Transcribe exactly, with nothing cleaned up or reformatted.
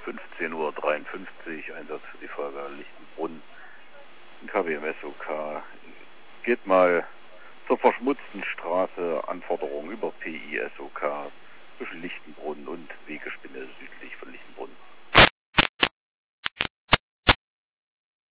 fünfzehn Uhr dreiundfünfzig, Einsatz für die Feuerwehr Lichtenbrunn. K W M S O K geht mal zur verschmutzten Straße, Anforderungen über P I S O